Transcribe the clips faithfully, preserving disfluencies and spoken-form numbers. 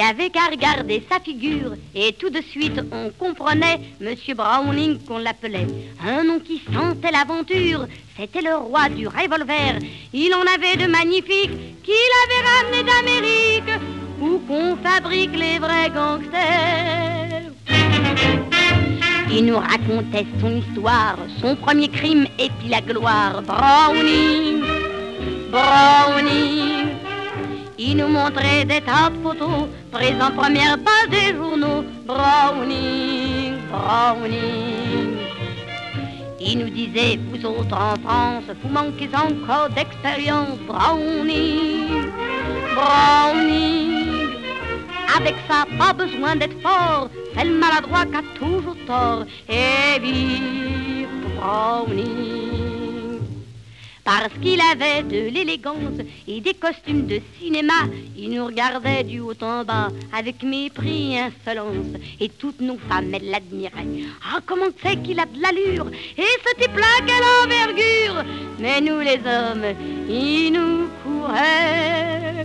n'avait qu'à regarder sa figure et tout de suite on comprenait Monsieur Browning qu'on l'appelait. Un nom qui sentait l'aventure, c'était le roi du revolver. Il en avait de magnifiques qu'il avait ramené d'Amérique, où qu'on fabrique les vrais gangsters. Il nous racontait son histoire, son premier crime et puis la gloire. Browning, Browning. Il nous montrait des tas de photos prises en première page des journaux. Browning, Browning. Il nous disait, vous autres en France, vous manquez encore d'expérience. Browning, Browning. Avec ça, pas besoin d'être fort, c'est le maladroit qui a toujours tort. Et vive Browning. Parce qu'il avait de l'élégance et des costumes de cinéma, il nous regardait du haut en bas avec mépris et insolence. Et toutes nos femmes, elles l'admiraient. Ah, comment c'est qu'il a de l'allure, et ce type-là, quelle envergure. Mais nous les hommes, il nous courait.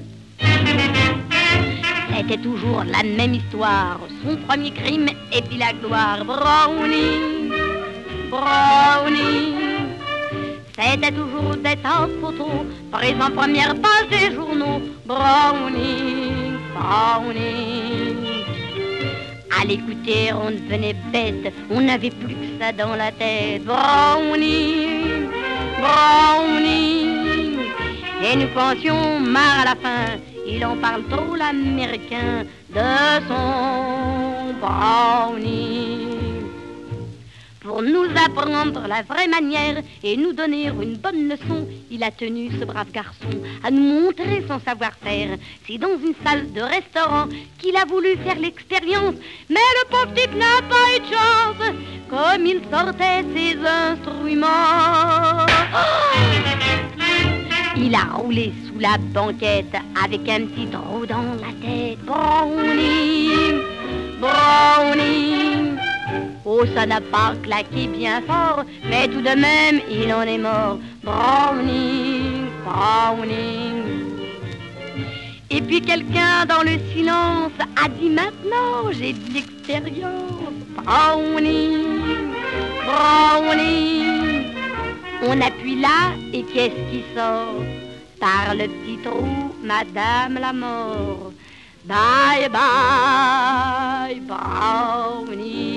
C'était toujours la même histoire, son premier crime et puis la gloire. Browning, Browning. C'était toujours des tas de photos prises en première page des journaux. Browning, Browning. À l'écouter, on devenait bête, on n'avait plus que ça dans la tête. Browning, Browning. Et nous pensions marre à la fin, il en parle trop l'américain de son Browning. Pour nous apprendre la vraie manière et nous donner une bonne leçon, il a tenu, ce brave garçon, à nous montrer son savoir-faire. C'est dans une salle de restaurant qu'il a voulu faire l'expérience, mais le pauvre type n'a pas eu de chance, comme il sortait ses instruments. Oh, il a roulé sous la banquette avec un petit trou dans la tête. Browning, Browning. Oh, ça n'a pas claqué bien fort, mais tout de même, il en est mort. Browning, Browning. Et puis quelqu'un dans le silence a dit maintenant, j'ai de l'expérience. Browning, Browning. On appuie là, et qu'est-ce qui sort? Par le petit trou, Madame la mort. Bye bye, Browning.